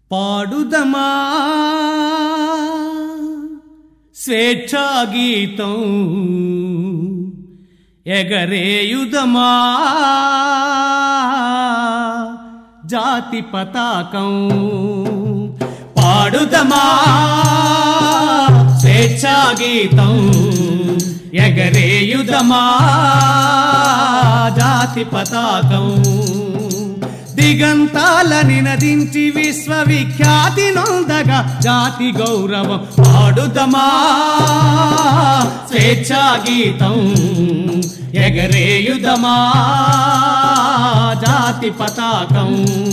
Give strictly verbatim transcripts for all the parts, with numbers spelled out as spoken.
పాడుదమా స్వేచ్ఛా గీతం ఎగరేయుదమా జాతి పతాకం పాడుదమా స్వేచ్ఛా గీతం ఎగరేయుదమా జాతి పతాకం దిగంతాలని నదించి విశ్వవిఖ్యాతి నొందగా జాతి గౌరవం పాడుదమా స్వేచ్ఛా గీతం ఎగరేయుదమా జాతి పతాకం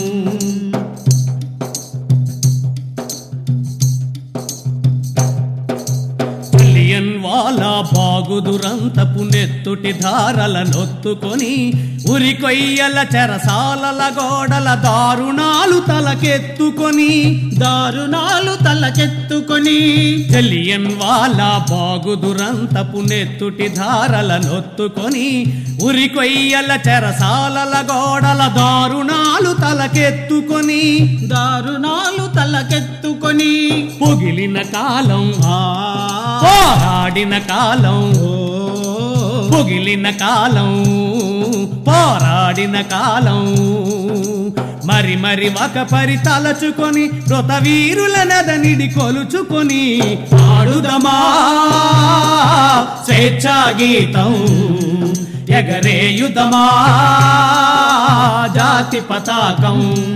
వాలా బాగుదురంతపు నెత్తుటి ధారల నొత్తుకొని ఉరి కొయ్యల చెరసాలల గోడల దారుణాలు తలకెత్తుకొని దారుణాలు తలకెత్తుకొని జలియన్ వాలా బాగుదురంతపు నెత్తుటి ధారల నొత్తుకొని ఉరి కొయ్యల చెరసాలల గోడల దారుణాలు తలకెత్తుకొని దారుణాలు తలకెత్తుకొని పొగిలిన కాలం పోరాడిన కాలం పొగిలిన కాలం పోరాడిన కాలం మరి మరి ఒక పరి తలచుకొని మృత వీరుల నదనిడి కొలుచుకొని పాడుదమా స్వేచ్ఛా గీతం ఎగరేయుదమా జాతి పతాకం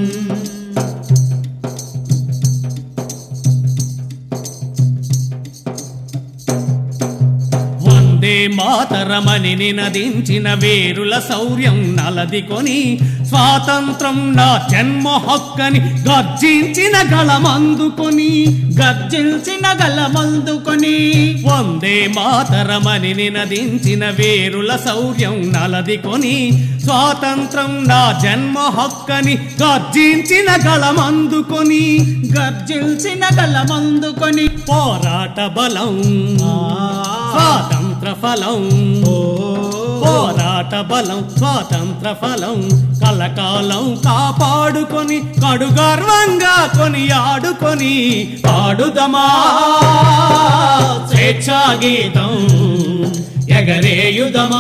మాతరమని నినదించిన వీరుల శౌర్యం నలదికొని స్వాతంత్రం నా జన్మ హక్కని గర్జించిన గళమందుకొని గర్జించిన గళమందుకొని వందే మాతరమని నినదించిన వీరుల శౌర్యం నలదికొని స్వాతంత్రం నా జన్మ హక్కని గర్జించిన గళమందుకొని గర్జించిన గళమందుకొని పోరాట బలం స్వాతంత్ర ఫలం పోరాట బలం స్వాతంత్ర ఫలం కలకాలం కాపాడుకొని కడు గర్వంగా కొని ఆడుకొని పాడుదమా స్వేచ్ఛా గీతం ఎగరేయుదమా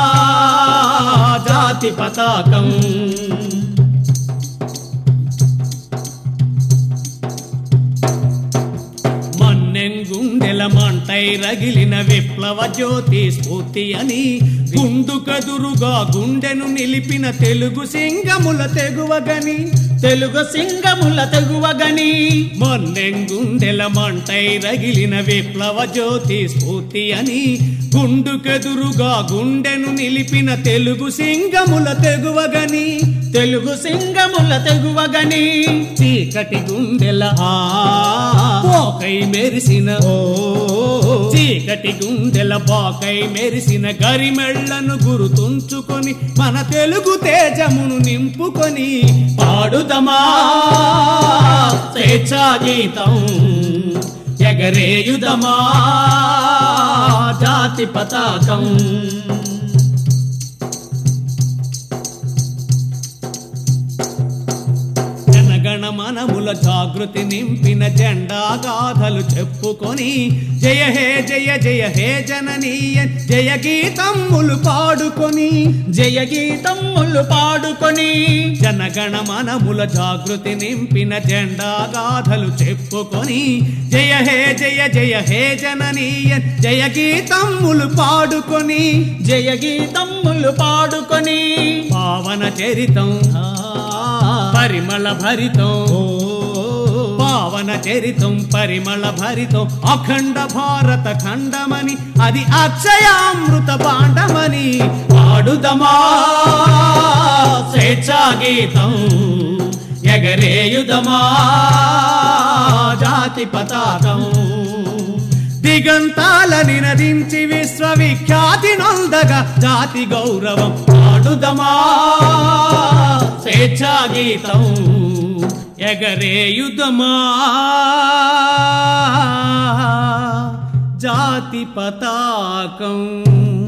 జాతి పతాకం గుండెల మంటై రగిలిన విప్లవ జ్యోతి స్ఫూర్తి అని గుండు కదురుగా గుండెను నిలిపిన తెలుగు సింగముల తెగువగని తెలుగు సింగముల తెగువగని మొన్నెం గుండెల మంటై రగిలిన విప్లవ జ్యోతి స్ఫూర్తి అని గుండు కదురుగా గుండెను నిలిపిన తెలుగు సింగముల తెగువగని తెలుగు సింగముల తెగువగని చీకటి గుండెల పోకై మెరిసిన చీకటి గుండెల బాకై మెరిసిన గరిమెళ్లను గురుతుంచుకొని మన తెలుగు తేజమును నింపుకొని పాడుదమా స్వేచ్ఛా గీతం ఎగరేయుదమా జాతి పతాకం మనముల జాగృతి నింపిన జెండా గాథలు చెప్పుకొని జయ హే జయ జయ హే జననీయ జయ గీతమ్ములు పాడుకొని జయ గీతమ్ములు పాడుకొని జనగణ మనముల జాగృతి నింపిన జెండా గాథలు చెప్పుకొని జయ హే జయ జయ హే జననీయ జయ గీతమ్ములు పాడుకొని జయ గీతమ్ములు పాడుకొని పావన చరితం పరిమళ భరితం పావన చరితం పరిమళ భరితం అఖండ భారత ఖండమని అది అక్షయామృత పాండమని పాడుదమా స్వేచ్ఛా గీతం ఎగరేయుదమా జాతి పతాకం దిగంతాలని నదించి విశ్వవిఖ్యాతి నొందగా జాతి గౌరవం పాడుదమా స్వేచ్ఛా గీతం ఎగరేయుదమా జాతి పతాకం।